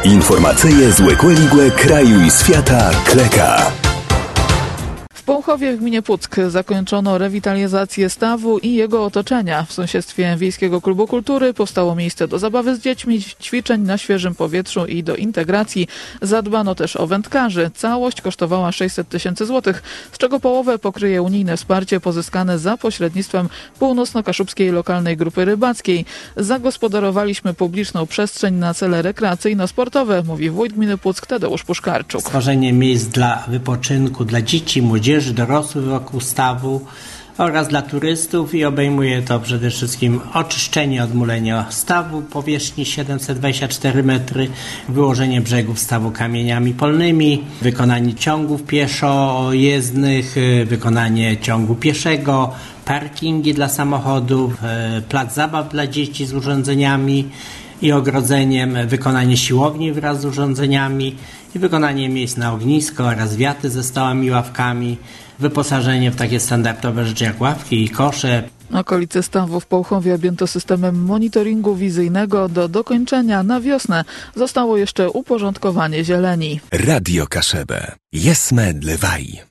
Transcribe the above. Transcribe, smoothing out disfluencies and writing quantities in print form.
Informacyje z Łekłe kraju i świata Kleka. W Połchowie w gminie Puck zakończono rewitalizację stawu i jego otoczenia. W sąsiedztwie Wiejskiego Klubu Kultury powstało miejsce do zabawy z dziećmi, ćwiczeń na świeżym powietrzu i do integracji. Zadbano też o wędkarzy. Całość kosztowała 600 000 złotych, z czego połowę pokryje unijne wsparcie pozyskane za pośrednictwem Północno-Kaszubskiej Lokalnej Grupy Rybackiej. Zagospodarowaliśmy publiczną przestrzeń na cele rekreacyjno-sportowe, mówi wójt gminy Puck Tadeusz Puszkarczuk. Stworzenie miejsc dla wypoczynku dla dzieci, młodzieży, dorosłych wokół stawu oraz dla turystów i obejmuje to przede wszystkim oczyszczenie, odmulenie stawu powierzchni 724 metry, wyłożenie brzegów stawu kamieniami polnymi, wykonanie ciągów pieszojezdnych, wykonanie ciągu pieszego, parkingi dla samochodów, plac zabaw dla dzieci z urządzeniami i ogrodzeniem, wykonanie siłowni wraz z urządzeniami i wykonanie miejsc na ognisko oraz wiaty ze stołami i ławkami, wyposażenie w takie standardowe rzeczy jak ławki i kosze. Okolice stawu w Połchowie objęto systemem monitoringu wizyjnego. Do dokończenia na wiosnę zostało jeszcze uporządkowanie zieleni. Radio Kaszebę. Jesme dlewaj.